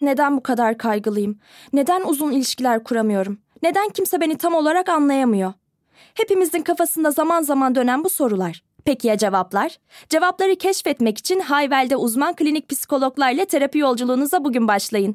Neden bu kadar kaygılıyım? Neden uzun ilişkiler kuramıyorum? Neden kimse beni tam olarak anlayamıyor? Hepimizin kafasında zaman zaman dönen bu sorular. Peki ya cevaplar? Cevapları keşfetmek için Hayvel'de uzman klinik psikologlarla terapi yolculuğunuza bugün başlayın.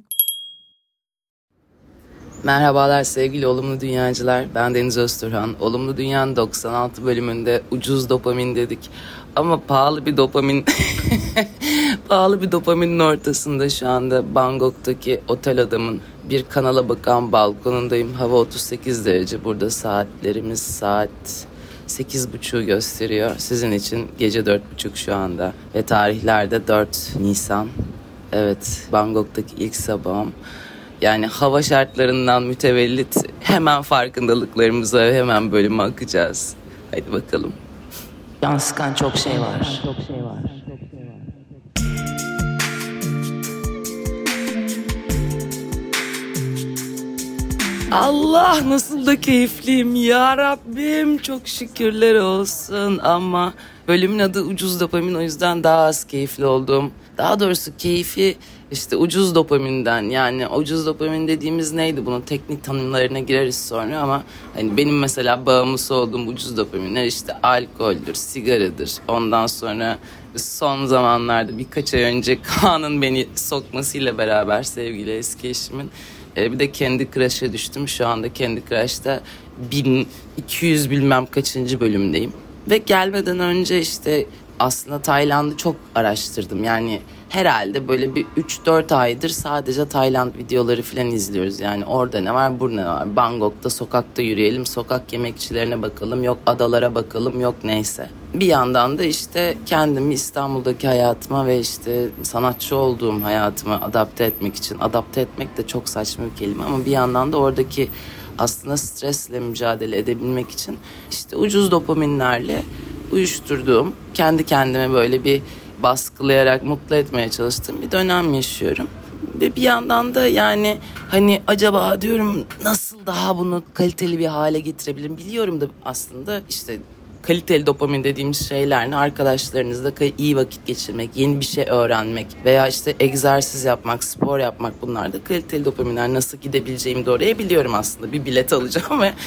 Merhabalar sevgili Olumlu Dünyacılar. Ben Deniz Özturhan. Olumlu Dünya'nın 96 bölümünde ucuz dopamin dedik. Ama pahalı bir dopamin pahalı bir dopaminin ortasında şu anda Bangkok'taki otel adamın bir kanala bakan balkonundayım. Hava 38 derece. Burada saatlerimiz saat 8.30'u gösteriyor. Sizin için gece 4.30 şu anda. Ve tarihlerde 4 Nisan. Evet, Bangkok'taki ilk sabahım. Yani hava şartlarından mütevellit hemen farkındalıklarımıza hemen bölüme akacağız. Hadi bakalım. Can sıkan çok şey var. Allah nasıl da keyifliyim ya Rabbim, çok şükürler olsun. Ama bölümün adı ucuz dopamin, o yüzden daha az keyifli oldum. Daha doğrusu keyfi işte ucuz dopaminden, yani ucuz dopamin dediğimiz neydi, bunun teknik tanımlarına gireriz sonra ama hani benim mesela bağımlısı olduğum ucuz dopaminler işte alkoldür, sigaradır. Ondan sonra son zamanlarda birkaç ay önce Kaan'ın beni sokmasıyla beraber sevgili eski eşimin bir de Candy Crush'a düştüm. Şu anda Candy Crush'ta 1200 bilmem kaçıncı bölümdeyim. Ve gelmeden önce işte aslında Tayland'ı çok araştırdım. Yani herhalde böyle bir 3-4 aydır sadece Tayland videoları falan izliyoruz. Yani orada ne var, burada ne var. Bangkok'ta sokakta yürüyelim, sokak yemekçilerine bakalım, yok adalara bakalım, yok neyse. Bir yandan da işte kendimi İstanbul'daki hayatıma ve işte sanatçı olduğum hayatıma adapte etmek için, adapte etmek de çok saçma bir kelime ama bir yandan da oradaki aslında stresle mücadele edebilmek için işte ucuz dopaminlerle uyuşturduğum, kendi kendime böyle bir baskılayarak mutlu etmeye çalıştığım bir dönem yaşıyorum. Ve bir yandan da yani hani acaba diyorum nasıl daha bunu kaliteli bir hale getirebilirim? Biliyorum da aslında işte kaliteli dopamin dediğimiz şeyler ne? Arkadaşlarınızla iyi vakit geçirmek, yeni bir şey öğrenmek veya işte egzersiz yapmak, spor yapmak, bunlar da kaliteli dopaminler. Nasıl gidebileceğimi de oraya biliyorum aslında. Bir bilet alacağım ve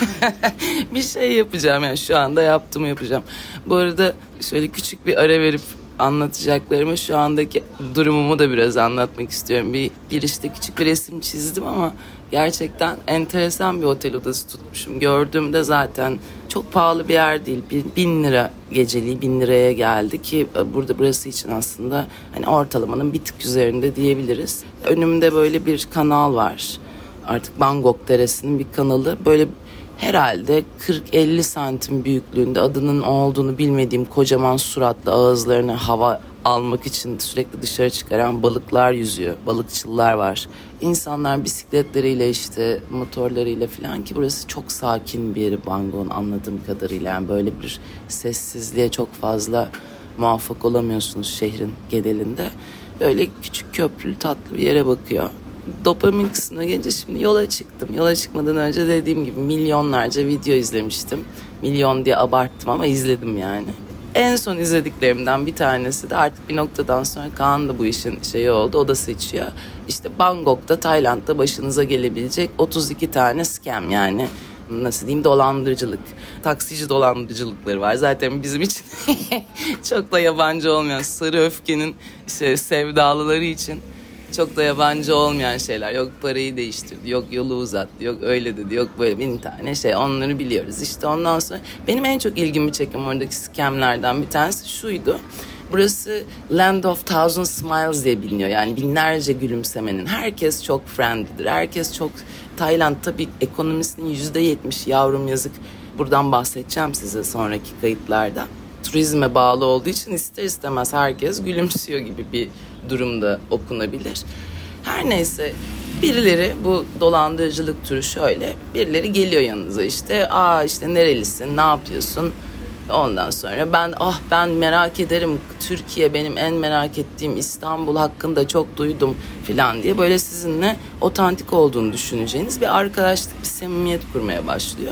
bir şey yapacağım, yani şu anda yaptığımı yapacağım. Bu arada şöyle küçük bir ara verip anlatacaklarımı, şu andaki durumumu da biraz anlatmak istiyorum. Bir girişte küçük bir resim çizdim ama gerçekten enteresan bir otel odası tutmuşum. Gördüğümde zaten çok pahalı bir yer değil. 1000 lira geceliği, 1000 liraya geldi ki burası için aslında hani ortalamanın bir tık üzerinde diyebiliriz. Önümde böyle bir kanal var. Artık Bangkok Deresi'nin bir kanalı. Böyle herhalde 40-50 santim büyüklüğünde, adının olduğunu bilmediğim kocaman suratlı, ağızlarına hava almak için sürekli dışarı çıkaran balıklar yüzüyor. Balıkçılar var. İnsanlar bisikletleriyle işte motorlarıyla falan, ki burası çok sakin bir yeri Bangkok'un anladığım kadarıyla. Yani böyle bir sessizliğe çok fazla muvaffak olamıyorsunuz şehrin genelinde. Böyle küçük köprülü tatlı bir yere bakıyor. Dopamin kısmına gelince şimdi yola çıktım. Yola çıkmadan önce dediğim gibi milyonlarca video izlemiştim. Milyon diye abarttım ama izledim yani. En son izlediklerimden bir tanesi de artık bir noktadan sonra Kaan da bu işin şeyi oldu. O da seçiyor. İşte Bangkok'ta, Tayland'da başınıza gelebilecek 32 tane scam, yani nasıl diyeyim, dolandırıcılık. Taksici dolandırıcılıkları var. Zaten bizim için çok da yabancı olmayan, sarı öfkenin sevdalıları için çok da yabancı olmayan şeyler. Yok parayı değiştirdi, yok yolu uzattı, yok öyle dedi, yok böyle 1000 tane şey, onları biliyoruz. İşte ondan sonra benim en çok ilgimi çeken oradaki scamlerden bir tanesi şuydu. Burası Land of Thousand Smiles diye biliniyor. Yani binlerce gülümsemenin. Herkes çok friendly'dir. Herkes çok... Tayland tabii ekonomisinin %70 yavrum yazık. Buradan bahsedeceğim size sonraki kayıtlarda. Turizme bağlı olduğu için ister istemez herkes gülümsüyor gibi bir durumda okunabilir. Her neyse, birileri, bu dolandırıcılık türü şöyle, birileri geliyor yanınıza, işte işte nerelisin, ne yapıyorsun, ondan sonra ben merak ederim, Türkiye benim en merak ettiğim, İstanbul hakkında çok duydum filan diye böyle sizinle otantik olduğunu düşüneceğiniz bir arkadaşlık, bir samimiyet kurmaya başlıyor.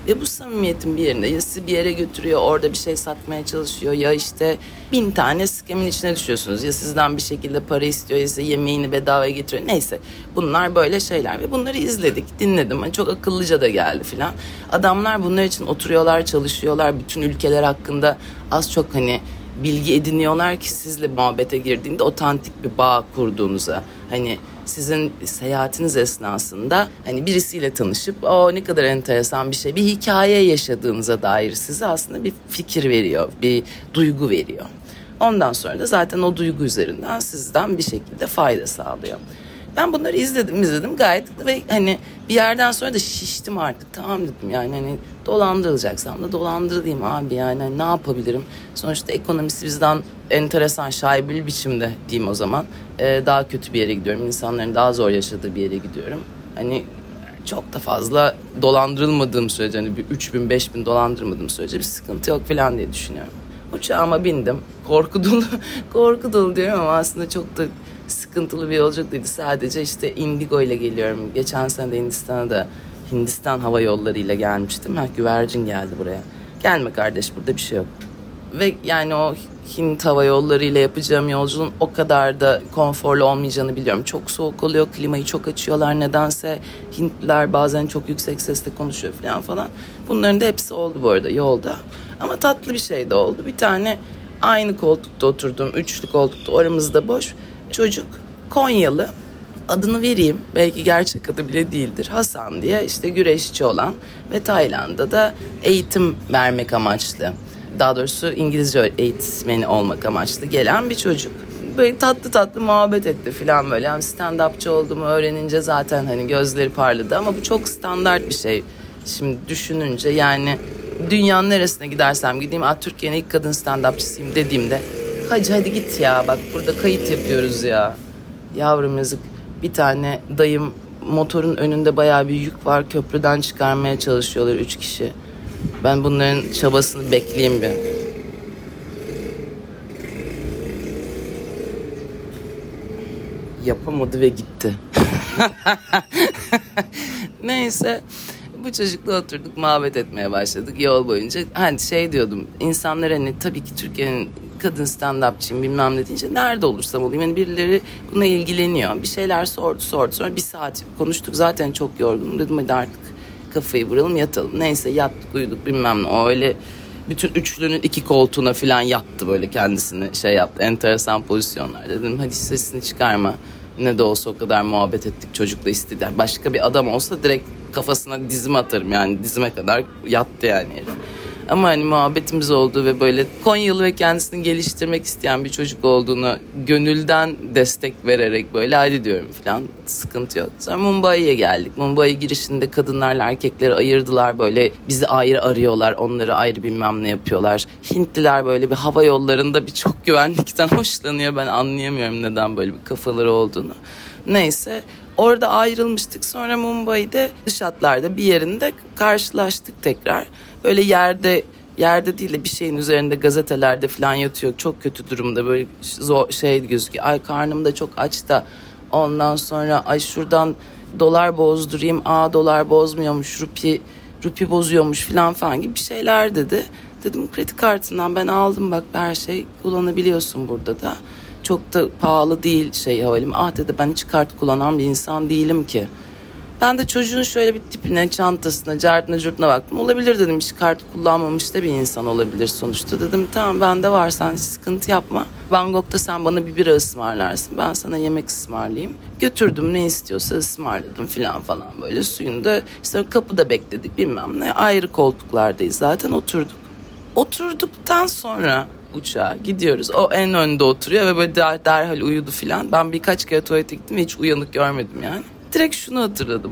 Ve bu samimiyetin bir yerinde ya sizi bir yere götürüyor, orada bir şey satmaya çalışıyor ya işte 1000 tane skemin içine düşüyorsunuz. Ya sizden bir şekilde para istiyor ya size yemeğini bedavaya getiriyor. Neyse bunlar böyle şeyler ve bunları izledik, dinledim. Hani çok akıllıca da geldi filan. Adamlar bunlar için oturuyorlar, çalışıyorlar. Bütün ülkeler hakkında az çok hani bilgi ediniyorlar ki sizle muhabbete girdiğinde otantik bir bağ kurduğunuza. Hani sizin seyahatiniz esnasında hani birisiyle tanışıp ne kadar enteresan bir şey, bir hikaye yaşadığınıza dair size aslında bir fikir veriyor, bir duygu veriyor. Ondan sonra da zaten o duygu üzerinden sizden bir şekilde fayda sağlıyor. Ben bunları izledim gayet ve hani bir yerden sonra da şiştim artık, tamam dedim yani hani dolandırılacaksam da dolandırılayım abi yani hani ne yapabilirim? Sonuçta ekonomisi bizden enteresan, şaibeli biçimde diyeyim o zaman. Daha kötü bir yere gidiyorum, insanların daha zor yaşadığı bir yere gidiyorum. Hani çok da fazla dolandırılmadığım sürece hani bir 3.000-5.000 dolandırmadığım sürece bir sıkıntı yok falan diye düşünüyorum. Uçağıma bindim, korku dolu diyorum ama aslında çok da sıkıntılı bir yolculuk değildi. Sadece işte Indigo ile geliyorum. Geçen sene de Hindistan Hava Yolları ile gelmiştim. Güvercin geldi buraya. Gelme kardeş, burada bir şey yok. Ve yani o Hint Hava Yolları ile yapacağım yolculuğun o kadar da konforlu olmayacağını biliyorum. Çok soğuk oluyor, klimayı çok açıyorlar nedense. Hintliler bazen çok yüksek sesle konuşuyor falan. Bunların da hepsi oldu bu arada yolda. Ama tatlı bir şey de oldu. Bir tane aynı koltukta oturdum, üçlü koltukta, aramızda boş çocuk, Konyalı, adını vereyim belki gerçek adı bile değildir, Hasan diye, işte güreşçi olan ve Tayland'da da eğitim vermek amaçlı, daha doğrusu İngilizce eğitmeni olmak amaçlı gelen bir çocuk. Böyle tatlı muhabbet etti falan böyle. Yani stand-upçı olduğumu öğrenince zaten hani gözleri parladı ama bu çok standart bir şey. Şimdi düşününce yani dünyanın neresine gidersem gideyim Türkiye'nin ilk kadın stand-upçısıyım dediğimde hadi git ya, bak burada kayıt yapıyoruz ya. Yavrum yazık, bir tane dayım motorun önünde bayağı bir yük var, köprüden çıkarmaya çalışıyorlar 3 kişi. Ben bunların çabasını bekleyeyim bir. Yapamadı ve gitti. Neyse bu çocukla oturduk, muhabbet etmeye başladık yol boyunca. Hani şey diyordum, insanlar hani tabii ki Türkiye'nin kadın stand-upçıyım bilmem ne deyince nerede olursam olayım. Yani birileri buna ilgileniyor. Bir şeyler sordu. Sonra 1 saat konuştuk, zaten çok yorgunum. Dedim hadi artık kafayı vuralım yatalım. Neyse yattık, uyuduk bilmem ne. O öyle bütün üçlünün 2 koltuğuna falan yattı, böyle kendisini şey yaptı. Enteresan pozisyonlar. Dedim hadi sesini çıkarma. Ne de olsa o kadar muhabbet ettik çocukla, istedi. Başka bir adam olsa direkt kafasına dizime atarım yani, dizime kadar yattı yani herif. Ama hani muhabbetimiz oldu ve böyle Konyalı ve kendisini geliştirmek isteyen bir çocuk olduğunu gönülden destek vererek böyle hadi diyorum falan, sıkıntı yok. Sonra Mumbai'ye geldik. Mumbai girişinde kadınlarla erkekleri ayırdılar, böyle bizi ayrı arıyorlar, onları ayrı bilmem ne yapıyorlar. Hintliler böyle bir hava yollarında bir çok güvenlikten hoşlanıyor, ben anlayamıyorum neden böyle bir kafaları olduğunu. Neyse orada ayrılmıştık, sonra Mumbai'de dış hatlarda bir yerinde karşılaştık tekrar. Böyle yerde değil de bir şeyin üzerinde, gazetelerde falan yatıyor. Çok kötü durumda, böyle zor şey gözüküyor. Ay karnım da çok aç da, ondan sonra ay şuradan dolar bozdurayım. Dolar bozmuyormuş, rupi bozuyormuş falan gibi bir şeyler dedi. Dedim kredi kartından ben aldım, bak her şey kullanabiliyorsun burada da. Çok da pahalı değil havalimanı. Dedi ben hiç kart kullanan bir insan değilim ki. Ben de çocuğun şöyle bir tipine, çantasına, cartına curtuna baktım. Olabilir dedim, hiç kart kullanmamış da bir insan olabilir sonuçta. Dedim tamam bende var, sen sıkıntı yapma. Bangkok'ta sen bana bir bira ısmarlarsın, ben sana yemek ısmarlayayım. Götürdüm, ne istiyorsa ısmarladım falan böyle. Suyunu da işte kapıda bekledik bilmem ne. Ayrı koltuklardayız zaten, oturduk. Oturduktan sonra uçağa gidiyoruz. O en önde oturuyor ve böyle derhal uyudu falan. Ben birkaç kere tuvalete gittim ve hiç uyanık görmedim yani. Direkt şunu hatırladım.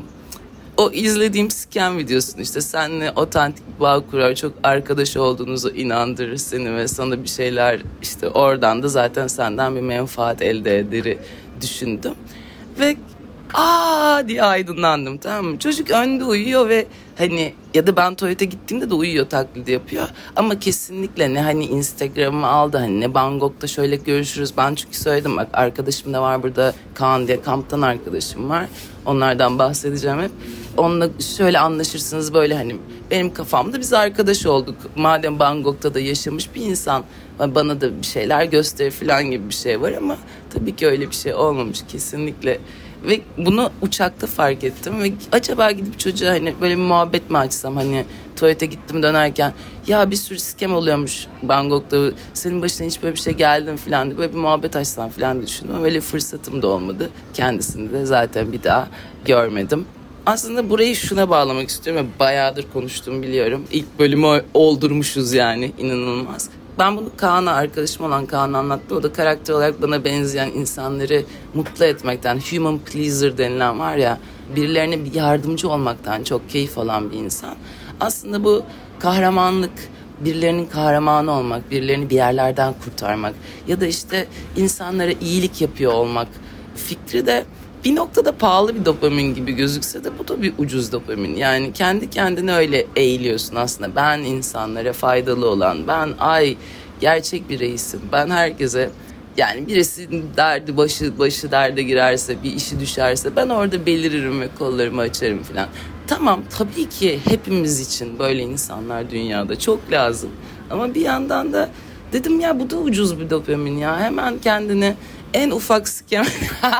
O izlediğim scam videosunu, işte seninle otantik bir bağ kurar, çok arkadaş olduğunuzu inandırır seni ve sana bir şeyler, işte oradan da zaten senden bir menfaat elde ederi düşündüm. Ve aa diye aydınlandım, tamam mı? Çocuk önde uyuyor ve hani ya da ben tuvalete gittiğimde de uyuyor, taklidi yapıyor. Ama kesinlikle ne hani Instagram'ımı aldı, hani ne Bangkok'ta şöyle görüşürüz. Ben çünkü söyledim, bak arkadaşım da var burada, Kaan diye kamptan arkadaşım var. Onlardan bahsedeceğim hep. Onunla şöyle anlaşırsınız, böyle hani benim kafamda biz arkadaş olduk. Madem Bangkok'ta da yaşamış bir insan bana da bir şeyler gösterir falan gibi bir şey var ama tabii ki öyle bir şey olmamış kesinlikle. Ve bunu uçakta fark ettim ve acaba gidip çocuğa hani böyle bir muhabbet mi açsam, hani tuvalete gittim dönerken ya bir sürü scam oluyormuş Bangkok'ta, senin başına hiç böyle bir şey geldi mi falan diye böyle bir muhabbet açsam falan diye düşündüm ama öyle fırsatım da olmadı. Kendisini de zaten bir daha görmedim. Aslında burayı şuna bağlamak istiyorum ve bayağıdır konuştuğumu biliyorum. İlk bölümü oldurmuşuz yani, inanılmaz. Ben bunu Kaan'a, arkadaşım olan Kaan'a anlattım. O da karakter olarak bana benzeyen insanları mutlu etmekten, human pleaser denilen var ya, birilerine bir yardımcı olmaktan çok keyif alan bir insan. Aslında bu kahramanlık, birilerinin kahramanı olmak, birilerini bir yerlerden kurtarmak ya da işte insanlara iyilik yapıyor olmak fikri de bir noktada pahalı bir dopamin gibi gözükse de bu da bir ucuz dopamin. Yani kendi kendine öyle eğiliyorsun aslında. Ben insanlara faydalı olan, ben gerçek bir reisim. Ben herkese, yani birisinin derdi başı derde girerse, bir işi düşerse ben orada beliririm ve kollarımı açarım falan. Tamam, tabii ki hepimiz için böyle insanlar dünyada çok lazım. Ama bir yandan da dedim ya, bu da ucuz bir dopamin ya. Hemen kendini en ufak scam,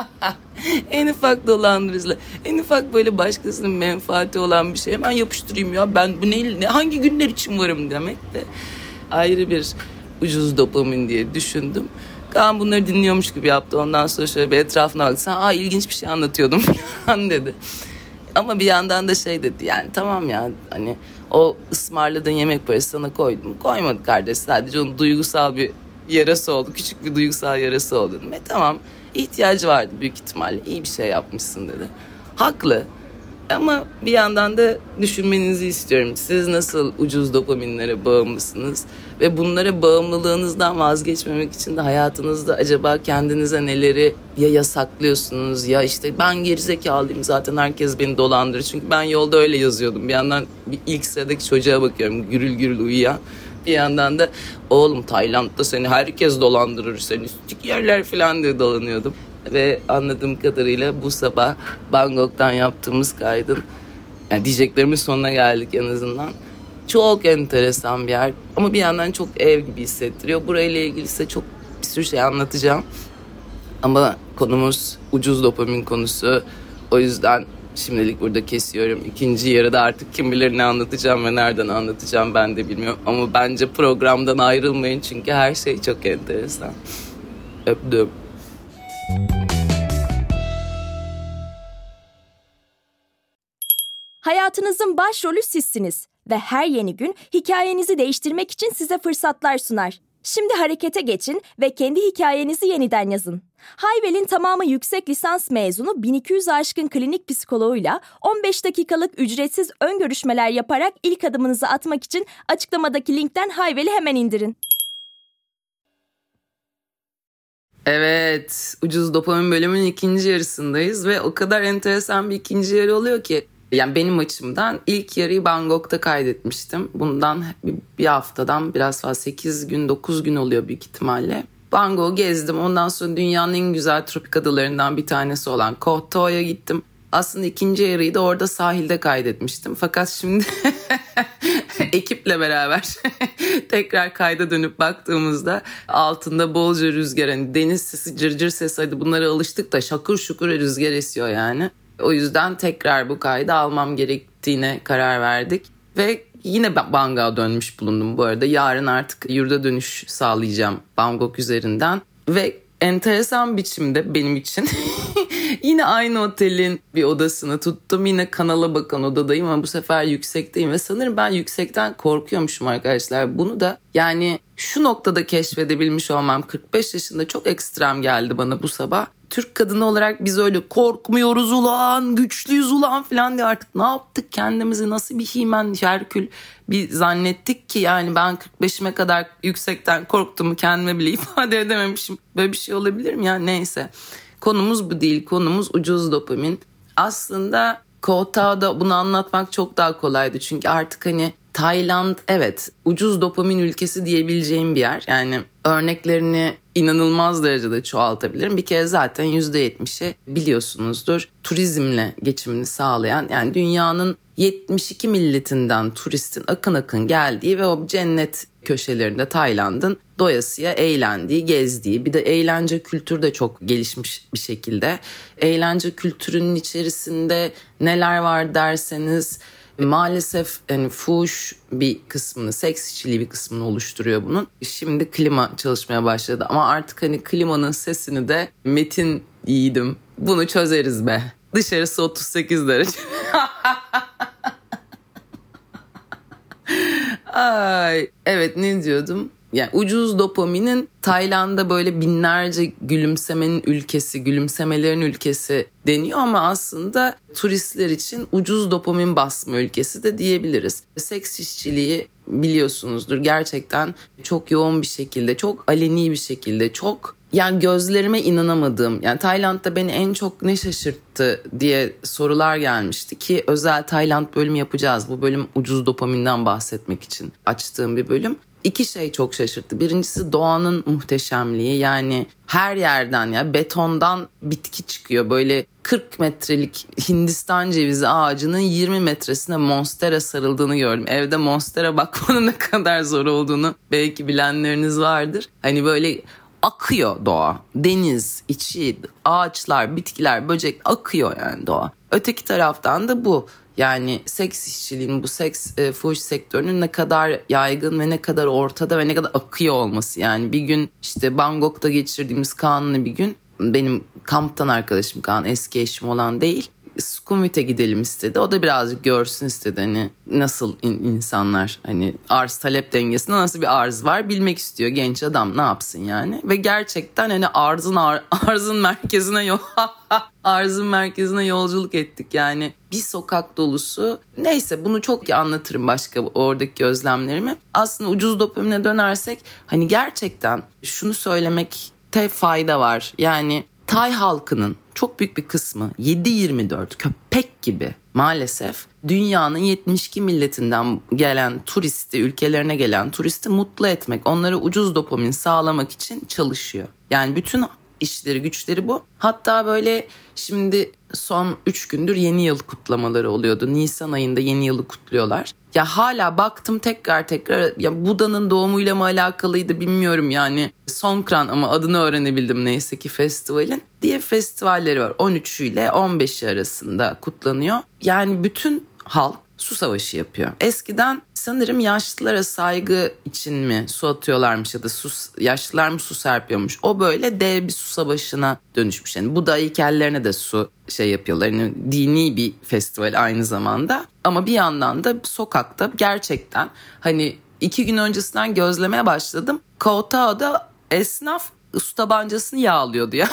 en ufak dolandırıcılık, en ufak böyle başkasının menfaati olan bir şey hemen yapıştırayım ya. Ben bu hangi günler için varım demek de ayrı bir ucuz dopamin diye düşündüm. Kaan bunları dinliyormuş gibi yaptı. Ondan sonra şöyle bir etrafına baktı. Sen ilginç bir şey anlatıyordum falan dedi. Ama bir yandan da şey dedi, yani tamam ya, hani o ısmarladığın yemek parası sana koydum. Koymadı kardeş, sadece onun duygusal bir yarası oldu. Küçük bir duygusal yarası oldu. Tamam, ihtiyacı vardı büyük ihtimalle. İyi bir şey yapmışsın dedi. Haklı. Ama bir yandan da düşünmenizi istiyorum. Siz nasıl ucuz dopaminlere bağımlısınız? Ve bunlara bağımlılığınızdan vazgeçmemek için de hayatınızda acaba kendinize neleri ya yasaklıyorsunuz ya işte ben gerizekalıyım zaten herkes beni dolandırır. Çünkü ben yolda öyle yazıyordum. Bir yandan ilk sıradaki çocuğa bakıyorum, gürül gürül uyuyan. Bir yandan da oğlum Tayland'da seni herkes dolandırır, seni stik yerler falan diye dolanıyordum. Ve anladığım kadarıyla bu sabah Bangkok'tan yaptığımız kaydın, yani diyeceklerimin sonuna geldik en azından. Çok enteresan bir yer ama bir yandan çok ev gibi hissettiriyor. Burayla ilgili size çok bir sürü şey anlatacağım. Ama konumuz ucuz dopamin konusu. O yüzden şimdilik burada kesiyorum. İkinci yarıda artık kim bilir ne anlatacağım ve nereden anlatacağım ben de bilmiyorum. Ama bence programdan ayrılmayın çünkü her şey çok enteresan. Öptüm. Hayatınızın başrolü sizsiniz ve her yeni gün hikayenizi değiştirmek için size fırsatlar sunar. Şimdi harekete geçin ve kendi hikayenizi yeniden yazın. Hayvel'in tamamı yüksek lisans mezunu 1200 aşkın klinik psikoloğuyla 15 dakikalık ücretsiz ön görüşmeler yaparak ilk adımınızı atmak için açıklamadaki linkten Hayvel'i hemen indirin. Evet, ucuz dopamin bölümünün ikinci yarısındayız ve o kadar enteresan bir ikinci yarı oluyor ki. Yani benim açımdan ilk yarıyı Bangkok'ta kaydetmiştim. Bundan bir haftadan biraz fazla 8 gün 9 gün oluyor büyük ihtimalle. Bangkok'u gezdim. Ondan sonra dünyanın en güzel tropik adalarından bir tanesi olan Koh Tau'ya gittim. Aslında ikinci yarıyı da orada sahilde kaydetmiştim. Fakat şimdi ekiple beraber tekrar kayda dönüp baktığımızda altında bolca rüzgar, hani deniz sesi, cırcır sesi, hadi bunlara alıştık da şakır şukur rüzgar esiyor yani. O yüzden tekrar bu kaydı almam gerektiğine karar verdik. Ve yine Bangkok'a dönmüş bulundum bu arada. Yarın artık yurda dönüş sağlayacağım Bangkok üzerinden. Ve enteresan biçimde benim için yine aynı otelin bir odasını tuttum. Yine kanala bakan odadayım ama bu sefer yüksekteyim. Ve sanırım ben yüksekten korkuyormuşum arkadaşlar. Bunu da yani şu noktada keşfedebilmiş olmam 45 yaşında çok ekstrem geldi bana bu sabah. Türk kadını olarak biz öyle korkmuyoruz ulan, güçlüyüz ulan falan diye artık ne yaptık, kendimizi nasıl bir He-Man, Herkül bir zannettik ki yani ben 45'ime kadar yüksekten korktuğumu kendime bile ifade edememişim. Böyle bir şey olabilir mi ya? Neyse. konumuz bu değil. Konumuz ucuz dopamin. Aslında Koh Tao'da bunu anlatmak çok daha kolaydı. Çünkü artık hani Tayland evet ucuz dopamin ülkesi diyebileceğim bir yer. Yani örneklerini inanılmaz derecede çoğaltabilirim. Bir kere zaten %70'i biliyorsunuzdur turizmle geçimini sağlayan, yani dünyanın 72 milletinden turistin akın akın geldiği ve o cennet köşelerinde Tayland'ın doyasıya eğlendiği, gezdiği, bir de eğlence kültürü de çok gelişmiş bir şekilde. Eğlence kültürünün içerisinde neler var derseniz maalesef yani fuhuş bir kısmını, seks işçiliği bir kısmını oluşturuyor bunun. Şimdi klima çalışmaya başladı ama artık hani klimanın sesini de Metin yiğidim bunu çözeriz be. Dışarısı 38 derece. Ay, evet ne diyordum? Yani ucuz dopaminin Tayland'a böyle binlerce gülümsemenin ülkesi, gülümsemelerin ülkesi deniyor ama aslında turistler için ucuz dopamin basma ülkesi de diyebiliriz. Seks işçiliği biliyorsunuzdur gerçekten çok yoğun bir şekilde, çok aleni bir şekilde, çok yani gözlerime inanamadığım, yani Tayland'da beni en çok ne şaşırttı diye sorular gelmişti ki özel Tayland bölümü yapacağız. Bu bölüm ucuz dopaminden bahsetmek için açtığım bir bölüm. İki şey çok şaşırttı. Birincisi doğanın muhteşemliği, yani her yerden ya betondan bitki çıkıyor. Böyle 40 metrelik Hindistan cevizi ağacının 20 metresine monstera sarıldığını gördüm. Evde monstera bakmanın ne kadar zor olduğunu belki bilenleriniz vardır. Hani böyle akıyor doğa. Deniz, içi, ağaçlar, bitkiler, böcek akıyor yani doğa. Öteki taraftan da bu. Yani seks işçiliğinin, bu fuhuş sektörünün ne kadar yaygın ve ne kadar ortada ve ne kadar akıyor olması. Yani bir gün işte Bangkok'ta geçirdiğimiz Kaan'la bir gün, benim kamptan arkadaşım Kaan, eski eşim olan değil, Sukhumvit'e gidelim istedi. O da birazcık görsün istedi hani nasıl insanlar, hani arz talep dengesinde nasıl bir arz var bilmek istiyor genç adam, ne yapsın yani. Ve gerçekten hani arzın merkezine arzın merkezine yolculuk ettik yani. Bir sokak dolusu, neyse bunu çok iyi anlatırım başka oradaki gözlemlerimi. Aslında ucuz dopamine dönersek hani gerçekten şunu söylemekte fayda var. Yani Tay halkının çok büyük bir kısmı 7/24 köpek gibi maalesef dünyanın 72 milletinden gelen turisti, ülkelerine gelen turisti mutlu etmek, onlara ucuz dopamin sağlamak için çalışıyor. Yani bütün işleri güçleri bu. Hatta böyle şimdi son 3 gündür yeni yıl kutlamaları oluyordu. Nisan ayında yeni yılı kutluyorlar. Ya hala baktım tekrar ya Buda'nın doğumuyla mı alakalıydı bilmiyorum yani. Songkran ama adını öğrenebildim neyse ki festivalin diye festivalleri var. 13 ile 15 arasında kutlanıyor. Yani bütün halk su savaşı yapıyor. Eskiden sanırım yaşlılara saygı için mi su atıyorlarmış ya da yaşlılar mı su serpiyormuş. O böyle dev bir su savaşına dönüşmüş. Yani Buda heykellerine de su yapıyorlar. Yani dini bir festival aynı zamanda. Ama bir yandan da sokakta gerçekten hani 2 gün öncesinden gözlemeye başladım. Koh Tao'da esnaf su tabancasını yağlıyordu ya.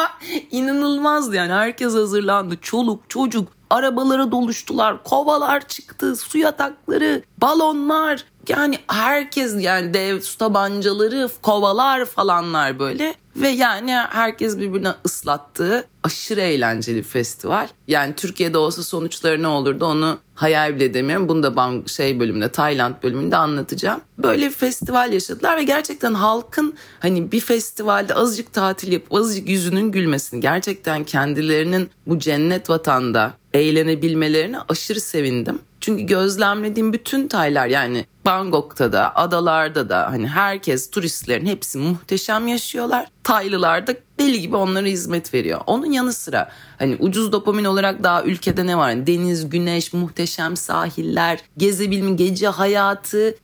İnanılmazdı yani, herkes hazırlandı. Çoluk çocuk arabalara doluştular. Kovalar çıktı, su yatakları, balonlar. Yani herkes, yani dev su tabancaları, kovalar falanlar böyle. Ve yani herkes birbirine ıslattığı aşırı eğlenceli bir festival. Yani Türkiye'de olsa sonuçları ne olurdu onu hayal bile edemiyorum. Bunu da bölümünde, Tayland bölümünde anlatacağım. Böyle bir festival yaşadılar ve gerçekten halkın hani bir festivalde azıcık tatil yapıp azıcık yüzünün gülmesini, gerçekten kendilerinin bu cennet vatanda eğlenebilmelerine aşırı sevindim. Çünkü gözlemlediğim bütün Taylar, yani Bangkok'ta da, adalarda da hani herkes, turistlerin hepsi muhteşem yaşıyorlar. Taylılar da deli gibi onlara hizmet veriyor. Onun yanı sıra hani ucuz dopamin olarak daha ülkede ne var? Yani deniz, güneş, muhteşem sahiller, gezebilme, gece hayatı,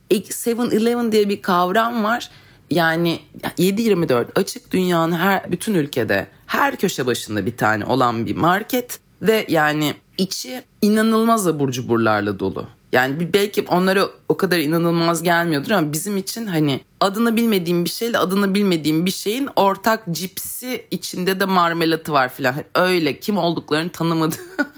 7-11 diye bir kavram var. Yani 7/24 açık, dünyanın bütün ülkede her köşe başında bir tane olan bir market ve yani içi inanılmaz abur cuburlarla dolu. Yani belki onlara o kadar inanılmaz gelmiyordur ama bizim için hani adını bilmediğim bir şeyle adını bilmediğim bir şeyin ortak cipsi, içinde de marmelatı var filan. Öyle kim olduklarını tanımadı.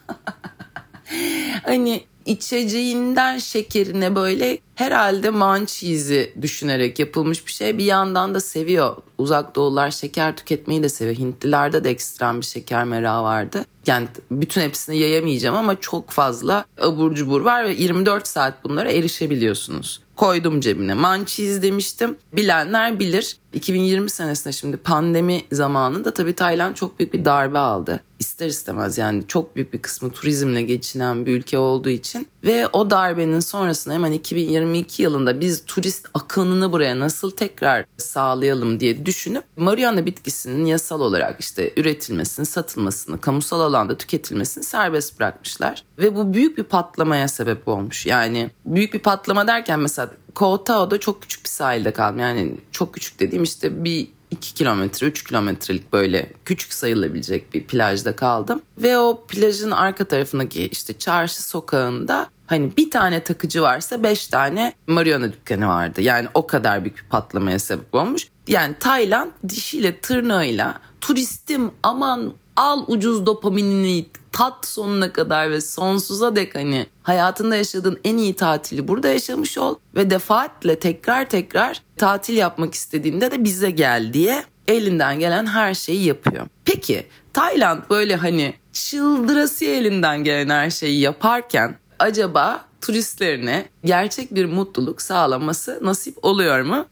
Hani içeceğinden şekerine böyle herhalde mancheese'i düşünerek yapılmış bir şey. Bir yandan da seviyor Uzak Doğulular şeker tüketmeyi de seviyor. Hintlilerde de ekstrem bir şeker merakı vardı. Yani bütün hepsini yayamayacağım ama çok fazla abur cubur var ve 24 saat bunlara erişebiliyorsunuz. Koydum cebine. Munchies demiştim. Bilenler bilir. 2020 senesinde şimdi pandemi zamanında tabii Tayland çok büyük bir darbe aldı. İster istemez yani çok büyük bir kısmı turizmle geçinen bir ülke olduğu için. Ve o darbenin sonrasında hemen 2022 yılında biz turist akınını buraya nasıl tekrar sağlayalım diye düşünüp marihuana bitkisinin yasal olarak işte üretilmesini, satılmasını, kamusal alanda tüketilmesini serbest bırakmışlar. Ve bu büyük bir patlamaya sebep olmuş. Yani büyük bir patlama derken mesela Koh Tao'da çok küçük bir sahilde kaldım. Yani çok küçük dediğim işte bir 2 kilometre, 3 kilometrelik böyle küçük sayılabilecek bir plajda kaldım. Ve o plajın arka tarafındaki işte çarşı sokağında hani bir tane takıcı varsa 5 tane marihuana dükkanı vardı. Yani o kadar büyük bir patlamaya sebep olmuş. Yani Tayland dişiyle tırnağıyla turistim aman al ucuz dopaminini tat sonuna kadar ve sonsuza dek hani hayatında yaşadığın en iyi tatili burada yaşamış ol ve defaatle tekrar tatil yapmak istediğinde de bize gel diye elinden gelen her şeyi yapıyor. Peki Tayland böyle hani çıldırası elinden gelen her şeyi yaparken acaba turistlerine gerçek bir mutluluk sağlaması nasip oluyor mu?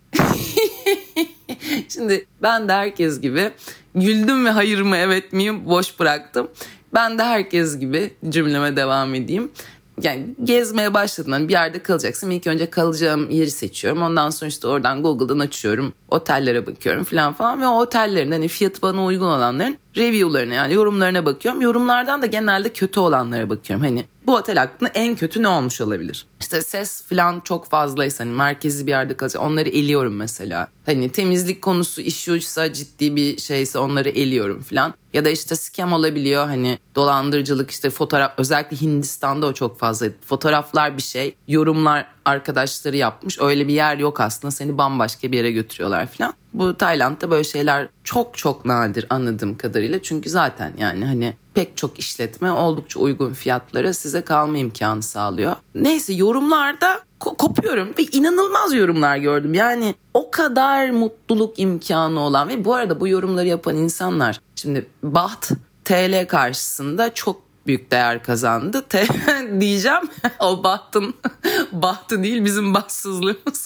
Şimdi ben de herkes gibi güldüm ve hayır mı evet miyim boş bıraktım. Ben de herkes gibi cümleme devam edeyim. Yani gezmeye başladığında bir yerde kalacaksın. İlk önce kalacağım yeri seçiyorum. Ondan sonra işte oradan Google'dan açıyorum. Otellere bakıyorum falan ve o otellerin hani fiyatı bana uygun olanların review'larına yani yorumlarına bakıyorum. Yorumlardan da genelde kötü olanlara bakıyorum. Hani bu otel hakkında en kötü ne olmuş olabilir? İşte ses falan çok fazlaysa hani merkezi bir yerde kalacak onları eliyorum mesela. Hani temizlik konusu issue'ysa ciddi bir şeyse onları eliyorum falan. Ya da işte scam olabiliyor hani dolandırıcılık işte fotoğraf özellikle Hindistan'da o çok fazla. Fotoğraflar bir şey yorumlar arkadaşları yapmış öyle bir yer yok aslında seni bambaşka bir yere götürüyorlar falan. Bu Tayland'da böyle şeyler çok nadir anladığım kadarıyla çünkü zaten yani hani pek çok işletme oldukça uygun fiyatlara size kalma imkanı sağlıyor. Neyse yorumlarda kopuyorum ve inanılmaz yorumlar gördüm. Yani o kadar mutluluk imkanı olan ve bu arada bu yorumları yapan insanlar şimdi baht TL karşısında çok büyük değer kazandı. Diyeceğim o bahtı değil bizim bahtsızlığımız.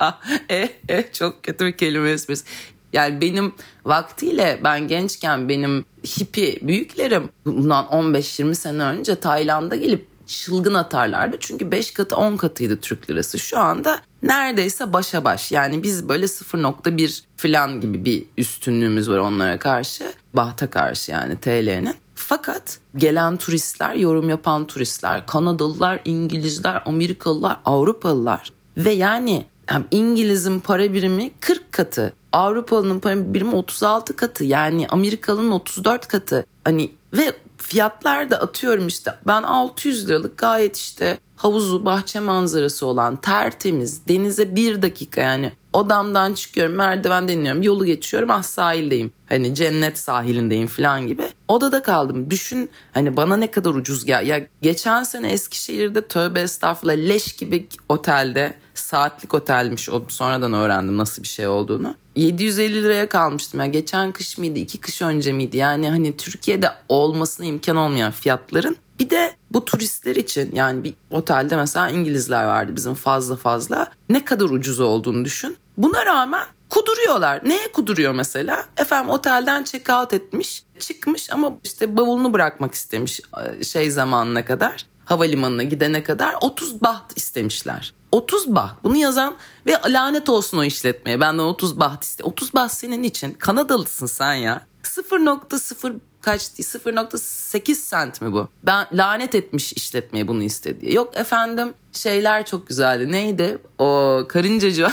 Çok kötü bir kelime esprisi. Yani benim vaktiyle ben gençken benim hippie büyüklerim bundan 15-20 sene önce Tayland'a gelip çılgın atarlardı. Çünkü 5 katı 10 katıydı Türk lirası. Şu anda neredeyse başa baş. Yani biz böyle 0.1 falan gibi bir üstünlüğümüz var onlara karşı. Bahta karşı yani TL'nin. Fakat gelen turistler, yorum yapan turistler, Kanadalılar, İngilizler, Amerikalılar, Avrupalılar ve yani İngiliz'in para birimi 40 katı, Avrupalı'nın para birimi 36 katı, yani Amerikalı'nın 34 katı. Hani ve fiyatlar da atıyorum işte ben 600 liralık gayet işte havuzu, bahçe manzarası olan tertemiz denize 1 dakika yani odamdan çıkıyorum merdivenden iniyorum yolu geçiyorum sahildeyim. Hani cennet sahilindeyim falan gibi. Odada kaldım. Düşün hani bana ne kadar ucuz ya geçen sene Eskişehir'de tövbe estağfurullah leş gibi otelde saatlik otelmiş o sonradan öğrendim nasıl bir şey olduğunu. 750 liraya kalmıştım ya geçen kış mıydı 2 kış önce miydi yani hani Türkiye'de olmasına imkan olmayan fiyatların. Bir de bu turistler için yani bir otelde mesela İngilizler vardı bizim fazla ne kadar ucuz olduğunu düşün. Buna rağmen kuduruyorlar. Neye kuduruyor mesela? Efendim otelden check out etmiş, çıkmış ama işte bavulunu bırakmak istemiş zamanına kadar. Havalimanına gidene kadar 30 baht istemişler. 30 baht. Bunu yazan ve lanet olsun o işletmeye. Benden 30 baht iste. 30 baht senin için Kanadalısın sen ya. 0.0 kaç değil 0.8 sent mi bu? Ben lanet etmiş işletmeye bunu istediği. Yok efendim şeyler çok güzeldi. Neydi? O karıncacı.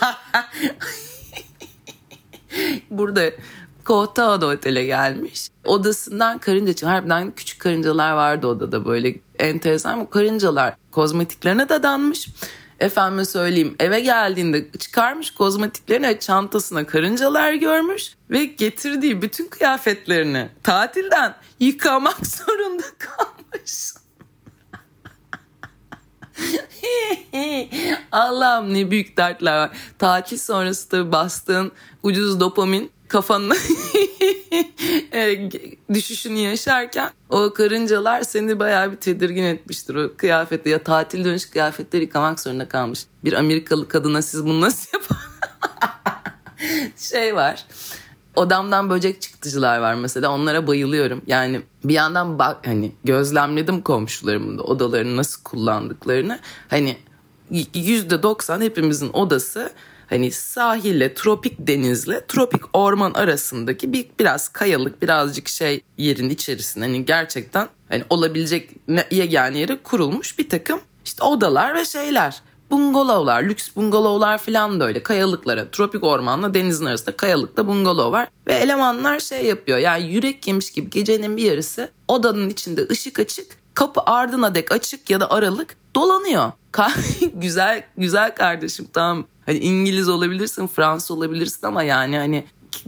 Burada Koh Tao'da otele gelmiş. Odasından karınca çıkıyor. Harbiden küçük karıncalar vardı odada böyle enteresan. Bu karıncalar kozmetiklerine dadanmış. Efendime söyleyeyim eve geldiğinde çıkarmış kozmetiklerini çantasına karıncalar görmüş. Ve getirdiği bütün kıyafetlerini tatilden yıkamak zorunda kalmış. Allah'ım ne büyük dertler var. Tatil sonrası tabii bastığın ucuz dopamin kafanın düşüşünü yaşarken o karıncalar seni bayağı bir tedirgin etmiştir. O kıyafette ya tatil dönüş kıyafetleri yıkamak zorunda kalmış. Bir Amerikalı kadına siz bunu nasıl yapar? Var. Odamdan böcek çıktıcılar var mesela, onlara bayılıyorum. Yani bir yandan bak hani gözlemledim komşularımın da odalarını nasıl kullandıklarını. Hani %90 hepimizin odası hani sahille, tropik denizle, tropik orman arasındaki biraz kayalık, birazcık yerin içerisinde hani gerçekten hani olabilecek yegane yere kurulmuş bir takım işte odalar ve bungalovlar, lüks bungalovlar falan da öyle. Kayalıklara, tropik ormanla denizin arasında kayalıkta bungalov var. Ve elemanlar yapıyor. Yani yürek yemiş gibi gecenin bir yarısı odanın içinde ışık açık, kapı ardına dek açık ya da aralık dolanıyor. Güzel kardeşim, tamam. Hani İngiliz olabilirsin, Fransız olabilirsin ama yani hani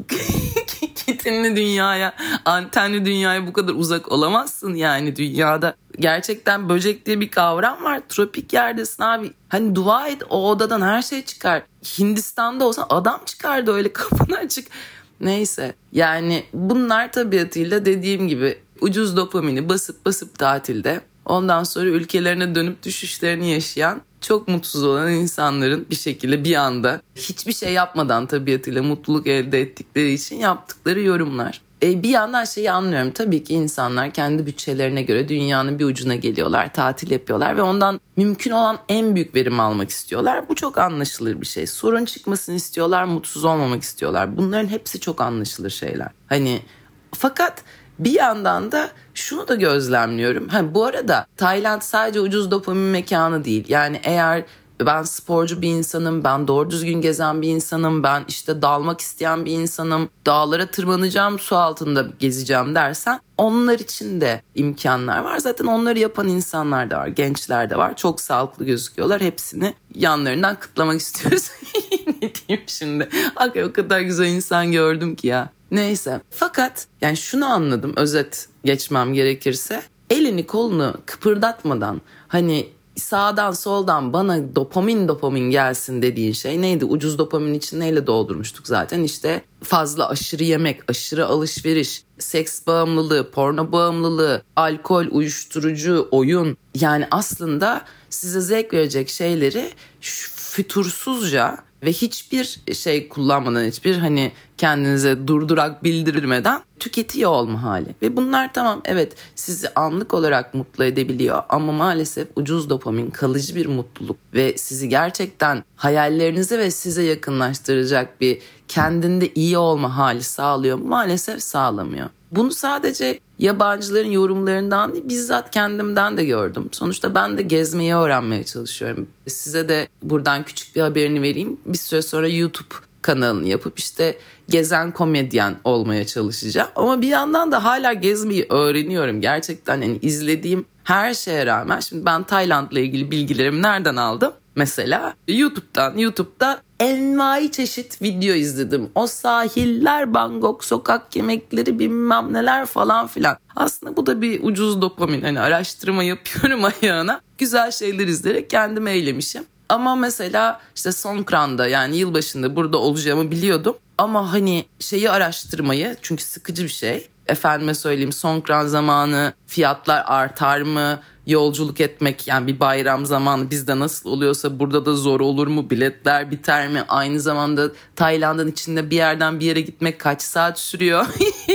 kitinli dünyaya, antenli dünyaya bu kadar uzak olamazsın yani dünyada. Gerçekten böcek diye bir kavram var. Tropik yerdesin abi. Hani dua et, o odadan her şey çıkar. Hindistan'da olsa adam çıkardı öyle kapını açık. Neyse yani bunlar tabiatıyla dediğim gibi ucuz dopamini basıp tatilde. Ondan sonra ülkelerine dönüp düşüşlerini yaşayan, çok mutsuz olan insanların bir şekilde bir anda hiçbir şey yapmadan tabiatıyla mutluluk elde ettikleri için yaptıkları yorumlar. Bir yandan anlıyorum. Tabii ki insanlar kendi bütçelerine göre dünyanın bir ucuna geliyorlar, tatil yapıyorlar ve ondan mümkün olan en büyük verim almak istiyorlar. Bu çok anlaşılır bir şey. Sorun çıkmasını istiyorlar, mutsuz olmamak istiyorlar. Bunların hepsi çok anlaşılır şeyler. Hani fakat bir yandan da şunu da gözlemliyorum. Bu arada Tayland sadece ucuz dopamin mekanı değil. Yani eğer ben sporcu bir insanım, ben doğru düzgün gezen bir insanım, ben işte dalmak isteyen bir insanım, dağlara tırmanacağım, su altında gezeceğim dersen onlar için de imkanlar var. Zaten onları yapan insanlar da var, gençler de var. Çok sağlıklı gözüküyorlar. Hepsini yanlarından kıtlamak istiyoruz. Ne diyeyim şimdi? O kadar güzel insan gördüm ki ya. Neyse. Fakat yani şunu anladım, özet geçmem gerekirse. Elini kolunu kıpırdatmadan hani sağdan soldan bana dopamin gelsin dediğin şey neydi? Ucuz dopamin için neyle doldurmuştuk zaten? İşte fazla aşırı yemek, aşırı alışveriş, seks bağımlılığı, porno bağımlılığı, alkol, uyuşturucu, oyun. Yani aslında size zevk verecek şeyleri fütursuzca ve hiçbir kullanmadan, hiçbir hani kendinize durdurak bildirmeden tüketiyor olma hali. Ve bunlar tamam, evet, sizi anlık olarak mutlu edebiliyor ama maalesef ucuz dopamin kalıcı bir mutluluk ve sizi gerçekten hayallerinize ve size yakınlaştıracak bir kendinde iyi olma hali sağlıyor mu? Maalesef sağlamıyor. Bunu sadece yabancıların yorumlarından değil, bizzat kendimden de gördüm. Sonuçta ben de gezmeyi öğrenmeye çalışıyorum. Size de buradan küçük bir haberini vereyim. Bir süre sonra YouTube kanalını yapıp işte gezen komedyen olmaya çalışacağım. Ama bir yandan da hala gezmeyi öğreniyorum. Gerçekten yani izlediğim her şeye rağmen. Şimdi ben Tayland'la ilgili bilgilerimi nereden aldım? Mesela YouTube'da envai çeşit video izledim. O sahiller, Bangkok sokak yemekleri, bilmem neler falan filan. Aslında bu da bir ucuz dopamin. Hani araştırma yapıyorum ayağına. Güzel şeyler izleyerek kendimi eğlemişim. Ama mesela işte Songkran'da, yani yılbaşında burada olacağımı biliyordum. Ama hani araştırmayı, çünkü sıkıcı bir şey. Efendime söyleyeyim, Songkran zamanı fiyatlar artar mı? Yolculuk etmek, yani bir bayram zamanı bizde nasıl oluyorsa burada da zor olur mu? Biletler biter mi? Aynı zamanda Tayland'ın içinde bir yerden bir yere gitmek kaç saat sürüyor?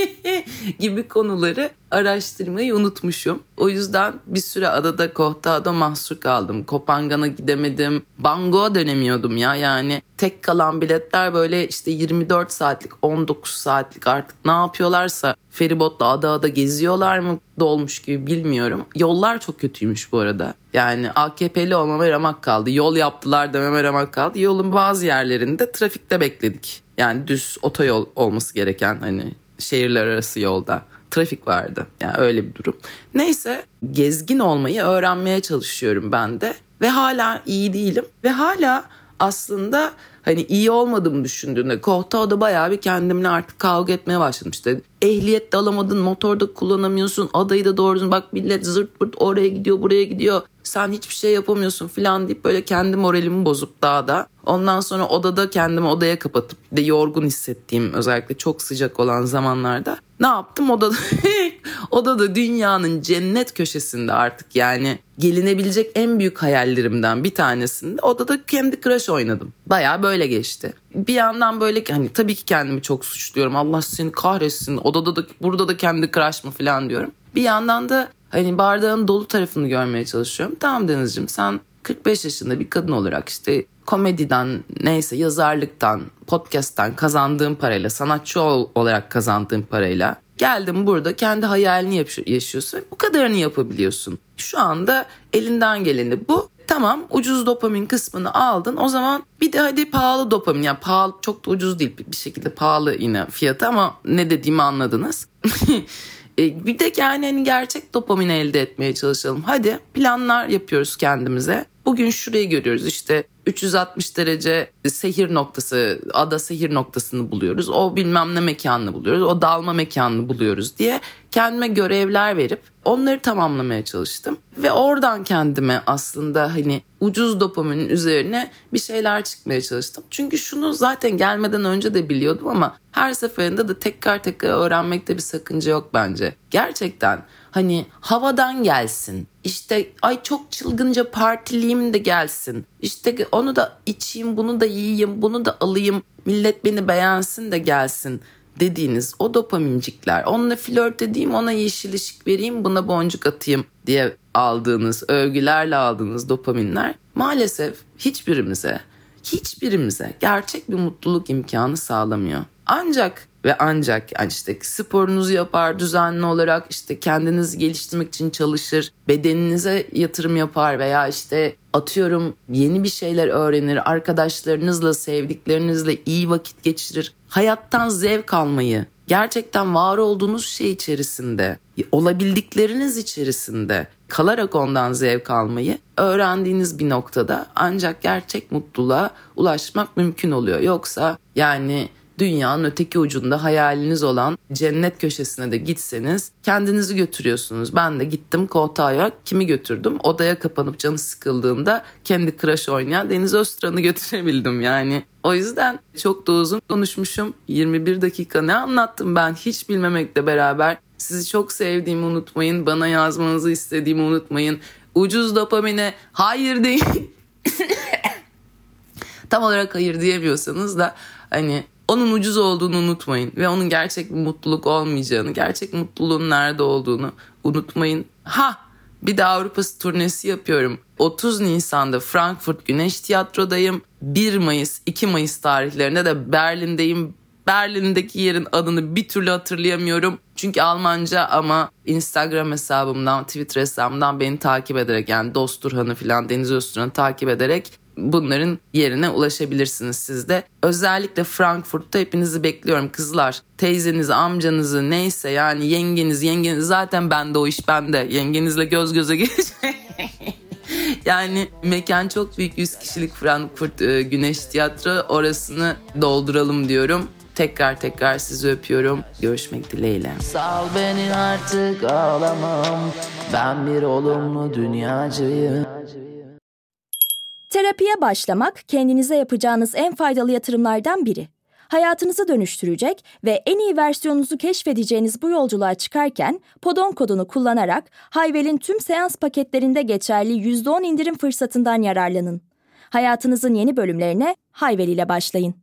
gibi konuları araştırmayı unutmuşum. O yüzden bir süre adada, Koh Tau'da mahsur kaldım. Koh Phangan'a gidemedim. Bangkok'a dönemiyordum ya. Yani tek kalan biletler böyle işte 24 saatlik, 19 saatlik, artık ne yapıyorlarsa feribotla ada geziyorlar mı, dolmuş gibi bilmiyorum. Yollar çok kötüymüş bu arada. Yani AKP'li olmama ramak kaldı. Yol yaptılar dememe ramak kaldı. Yolun bazı yerlerinde trafikte bekledik. Yani düz otoyol olması gereken, hani şehirler arası yolda trafik vardı. Yani öyle bir durum. Neyse, gezgin olmayı öğrenmeye çalışıyorum ben de. Ve hala iyi değilim. Ve hala aslında hani iyi olmadığımı düşündüğünde Kohtau'da bayağı bir kendimle artık kavga etmeye başladım. İşte ehliyet de alamadın, motor da kullanamıyorsun, adayı da doğru düzgün, bak millet zırt pırt oraya gidiyor buraya gidiyor, sen hiçbir şey yapamıyorsun falan deyip böyle kendi moralimi bozup daha da ondan sonra odada kendimi odaya kapatıp de yorgun hissettiğim özellikle çok sıcak olan zamanlarda ne yaptım? Odada dünyanın cennet köşesinde artık yani gelinebilecek en büyük hayallerimden bir tanesinde odada Candy Crush oynadım. Bayağı böyle geçti. Bir yandan böyle hani tabii ki kendimi çok suçluyorum. Allah seni kahretsin, odada da burada da Candy Crush mı falan diyorum. Bir yandan da hani bardağın dolu tarafını görmeye çalışıyorum. Tamam Denizciğim, sen 45 yaşında bir kadın olarak işte komediden, neyse yazarlıktan, podcast'tan kazandığın parayla, sanatçı olarak kazandığın parayla geldin burada kendi hayalini yaşıyorsun. Bu kadarını yapabiliyorsun. Şu anda elinden geleni bu. Tamam, ucuz dopamin kısmını aldın. O zaman bir de hadi pahalı dopamin. Yani pahalı, çok da ucuz değil, bir şekilde pahalı yine fiyatı ama ne dediğimi anladınız. Bir de yani hani gerçek dopamin elde etmeye çalışalım. Hadi planlar yapıyoruz kendimize. Bugün şurayı görüyoruz, işte 360 derece seyir noktası, ada seyir noktasını buluyoruz. O bilmem ne mekanını buluyoruz, o dalma mekanını buluyoruz diye kendime görevler verip onları tamamlamaya çalıştım. Ve oradan kendime aslında hani ucuz dopaminin üzerine bir şeyler çıkmaya çalıştım. Çünkü şunu zaten gelmeden önce de biliyordum ama her seferinde de tekrar öğrenmekte bir sakınca yok bence. Gerçekten hani havadan gelsin. İşte ay çok çılgınca partiliyim de gelsin. İşte onu da içeyim, bunu da yiyeyim, bunu da alayım. Millet beni beğensin de gelsin dediğiniz o dopamincikler. Onunla flört edeyim, ona yeşil ışık vereyim, buna boncuk atayım diye aldığınız, övgülerle aldığınız dopaminler maalesef hiçbirimize gerçek bir mutluluk imkanı sağlamıyor. Ancak yani işte sporunuzu yapar düzenli olarak, işte kendinizi geliştirmek için çalışır, bedeninize yatırım yapar veya işte atıyorum yeni bir şeyler öğrenir, arkadaşlarınızla, sevdiklerinizle iyi vakit geçirir, hayattan zevk almayı, gerçekten var olduğunuz şey içerisinde, olabildikleriniz içerisinde kalarak ondan zevk almayı öğrendiğiniz bir noktada ancak gerçek mutluluğa ulaşmak mümkün oluyor. Yoksa yani dünyanın öteki ucunda hayaliniz olan cennet köşesine de gitseniz kendinizi götürüyorsunuz. Ben de gittim Kohtau'ya, kimi götürdüm? Odaya kapanıp canı sıkıldığında Candy Crush oynayan Deniz Öztürk'ü götürebildim yani. O yüzden çok da uzun konuşmuşum. 21 dakika ne anlattım ben hiç bilmemekle beraber. Sizi çok sevdiğimi unutmayın. Bana yazmanızı istediğimi unutmayın. Ucuz dopamine hayır deyin. Tam olarak hayır diyemiyorsanız da hani onun ucuz olduğunu unutmayın ve onun gerçek bir mutluluk olmayacağını, gerçek mutluluğun nerede olduğunu unutmayın. Bir de Avrupa turnesi yapıyorum. 30 Nisan'da Frankfurt Güneş Tiyatro'dayım. 1 Mayıs, 2 Mayıs tarihlerinde de Berlin'deyim. Berlin'deki yerin adını bir türlü hatırlayamıyorum. Çünkü Almanca ama Instagram hesabımdan, Twitter hesabımdan beni takip ederek, yani Dosturhan'ı falan, Deniz Öztürk'ü takip ederek bunların yerine ulaşabilirsiniz siz de. Özellikle Frankfurt'ta hepinizi bekliyorum kızlar. Teyzenizi, amcanızı, neyse yani yengeniz zaten bende, o iş bende. Yengenizle göz göze gelecek. Yani mekan çok büyük, 100 kişilik Frankfurt Güneş Tiyatro, orasını dolduralım diyorum. Tekrar sizi öpüyorum. Görüşmek dileğiyle. Sal beni artık ağlamam. Ben bir olumlu dünyacıyım. Terapiye başlamak kendinize yapacağınız en faydalı yatırımlardan biri. Hayatınızı dönüştürecek ve en iyi versiyonunuzu keşfedeceğiniz bu yolculuğa çıkarken Podon kodunu kullanarak Hayvel'in tüm seans paketlerinde geçerli %10 indirim fırsatından yararlanın. Hayatınızın yeni bölümlerine Hayvel ile başlayın.